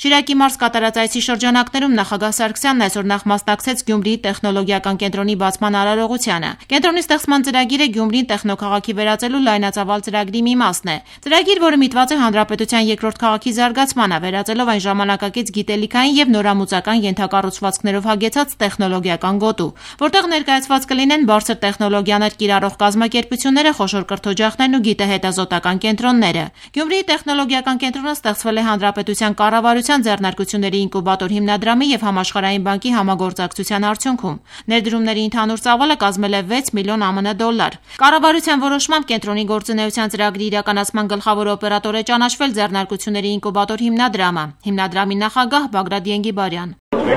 Շիրակի մարզ կատարած այցի շրջանակներում նախագահ Սարգսյանն այսօր նախ մասնակցեց Գյումրիի տեխնոլոգիական կենտրոնի բացման արարողությանը։ Կենտրոնի ստեղծման ծրագիրը Գյումրին տեխնոքաղաքի վերածելու լայնածավալ ծրագրի մի մասն է։ Ծրագիր, որը միտված է հանրապետության երկրորդ քաղաքի զարգացմանը, վերածելով այն ժամանակակից գիտելիքային եւ նորամուծական ենթակառուցվածքներով հագեցած տեխնոլոգիական գոտու, որտեղ ներկայացված կլինեն բարձր տեխնոլոգիաներ կիրառող կազմակերպությունները, խոշոր կրթօջախներն ու գիտահետազոտական կենտրոնները։ Գյումրիի տեխնոլոգիական կենտրոնը ստեղծվել է հանրապետության կառավարության ձեռնարկությունների ինկուբատոր հիմնադրամի եւ Համաշխարհային բանկի համագործակցության արդյունքում։ Ներդրումների ընդհանուր ծավալը կազմել է 6 միլիոն ԱՄՆ $։ Կառավարության որոշմամբ կենտրոնի գործունեության ծրագրի իրականացման գլխավոր օպերատոր է ճանաչվել ձեռնարկությունների ինկուբատոր հիմնադրամը։ Հիմնադրամի նախագահ Բագրատ Ենգիբարյան։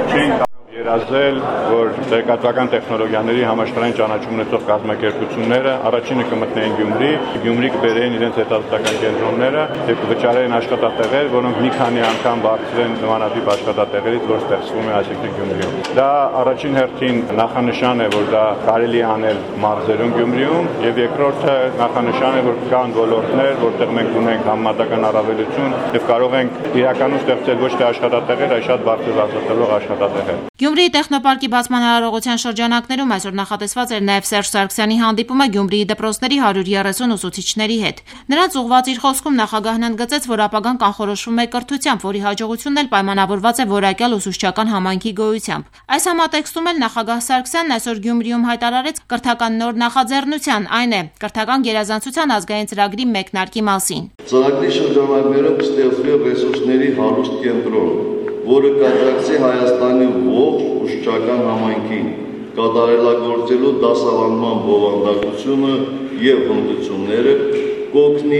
Երազել, որ տեղեկատվական տեխնոլոգիաների համաշխարհային ճանաչում ունեցող կազմակերպությունները առաջինը կմտնեին Գյումրի կբերեին իրենց հետազոտական կենտրոնները եւ կվճարեին աշխատատեղեր, որոնք մի քանի անգամ բարձր են նմանատիպ աշխատատեղերից, որ ստեղծվում է այսինքն Գյումրիում։ Դա առաջին հերթին նախանշան է, որ դա կարելի է անել մարզերում Գյումրիում, եւ երկրորդը նախանշան է, որ կան ոլորտներ, որտեղ մենք ունենք համեմատական առավելություն եւ կարող ենք իրականում ստեղծել ոչ թե աշխատատեղեր, այլ շատ բարձր արձակելով աշխատատեղեր։ Գյումրիի տեխնոպարկի բացման արարողության շրջանակներում այսօր նախատեսված էր նաև Սերժ Սարգսյանի հանդիպումը Գյումրիի դպրոցների 130 ուսուցիչների հետ։ Նրանց ուղղված իր խոսքում նախագահն ընդգծեց, որ ապագան կանխորոշվում է կրթությամբ, որի հաջողությունն էլ պայմանավորված է որակյալ ուսուցչական համայնքի գոյությամբ։ Այս համատեքստում էլ նախագահ Սարգսյանն այսօր Գյումրիում հայտարարեց կրթական նոր նախաձեռնության, այն է կրթական գերազանցության ազգային ծրագրի մեկնարկի մասին։ Ծրագրի շրջանակներում կստեղծվի ռեսուրսների հարուստ կենտրոն, որը կաջակցի Հայաստանի ողջ ուսուցչական համայնքին կատարելագործելու դասավանդման բովանդակությունը եւ հմտությունները, կօգնի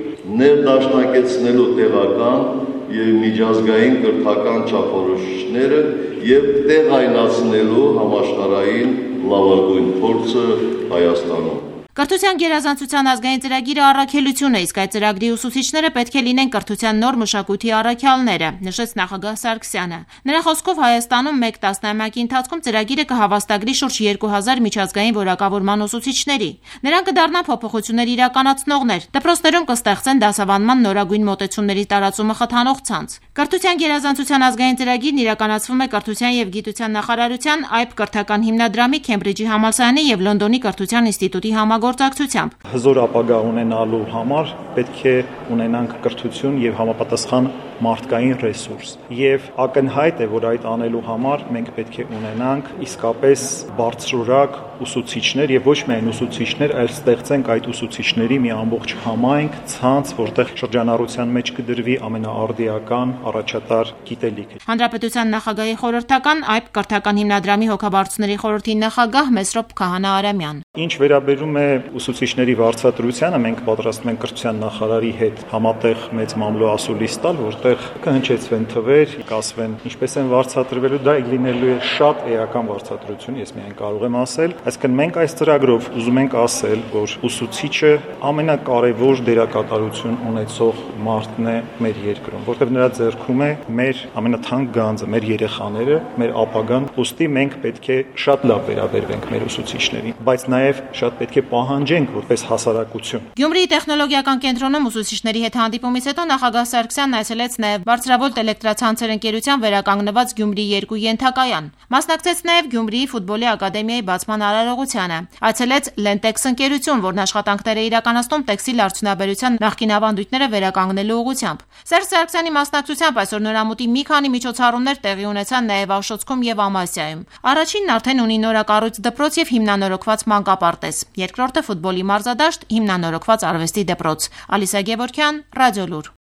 ներդաշնակեցնելու տեղական եւ միջազգային կրթական չափորոշիչները եւ տեղայնացնելու համաշխարհային լավագույն փորձը Հայաստանում։ Կրթության գերազանցության ազգային ծրագիրը առաքելություն է, իսկ այդ ծրագրի ուսուցիչները պետք է լինեն կրթության նոր մշակույթի առաքյալները, նշեց նախագահ Սարգսյանը։ Նրա խոսքով Հայաստանում 1 տասնամյակի ընթացքում ծրագիրը կհավաստագրի շուրջ 2000 միջազգային որակավորման ուսուցիչների։ Նրանք կդառնան փոփոխություններ իրականացնողներ, դպրոցներում կստեղծեն դասավանդման նորագույն մոտեցումների տարածումը խթանող ցանց։ Կրթության գերազանցության ազգային ծրագիրն իրականացվում է Կրթության եւ Գիտության նախարարության, ԱՅՊ կրթական հիմնադրամի, Քեմբրիջի համալսարանի եւ Լոնդոնի կրթության ինստիտուտի համագործակցությամբ։ Հզոր ապագա ունենալու համար պետք է ունենանք կրթություն եւ համապատասխան մարդկային ռեսուրս։ Եվ ակնհայտ է, որ այդ անելու համար մենք պետք է ունենանք իսկապես բարձրորակ ուսուցիչներ եւ ոչ միայն ուսուցիչներ, այլ ստեղծենք այդ ուսուցիչների մի ամբողջ համայնք, ցանց, որտեղ շրջանառության մեջ կդրվի ամենաարդիական առաջատար գիտելիքը։ Հանրապետության նախագահի խորհրդական ԱՅՊ կրթական հիմնադրամի հոգաբարձուների խորհրդի նախագահ Մեսրոպ Քահանա Արամյան։ Ինչ վերաբերում է ուսուցիչների վարձատրությանը, մենք պատրաստվում ենք կրթության նախարարի հետ համատեղ մեծ մամլո ասուլիս տալ, որտեղ կհնչեցվեն թվեր, կասվեն ինչպես են վարձատրվելու, դա լինելու է շատ էական վարձատրություն, ես միայն կարող եմ ասել։ Այսինքն մենք այս ծրագրով ուզում ենք ասել, որ ուսուցիչը ամենակարևոր դերակատարություն ունեցող մարդն է մեր երկրում, որտեղ նրա ձեռքում է մեր ամենաթանկ գանձը, մեր երեխաները, մեր ապագան, ուստի մենք պետք է շատ լավ վերաբերվենք մեր ուսուցիչներին, բայց նաև շատ պետք է պահանջենք որպես հասարակություն։ Գյումրիի տեխնոլոգիական կենտրոնում ուսուցիչների հետ հանդիպումից հետո նախագահ Սարգսյանն այցելեց նաև բարձրավոլտ էլեկտրացանցեր ընկերության վերականգնված Գյումրիի 2 ենթակայան։ Մասնակցեց նաև Գյումրիի ֆուտբոլի ակադեմիայի բացման արարողությանը։ Այցելեց Lentex ընկերություն, որն աշխատանքներ է իրականացնում տեքստիլ արդյունաբերության նախկին ավանդույթները վերականգնելու ուղղությամբ։ Սերժ Սարգսյանի մասնակցությամբ այսօր նորամուտի մի քանի միջոցառումներ տեղի ունեցան նաև Աշոտսկում եւ Ամասիայում։ Առաջինն արդեն ունի նորակառույց դպրոց եւ հիմնանորոգված մանկապարտեզ։ Երկրորդը ֆուտբոլի մարզադաշտ, հիմնանորոգված արվեստի դպրոց։ Ալիսա Գևորգյան, Ռադիոլուր։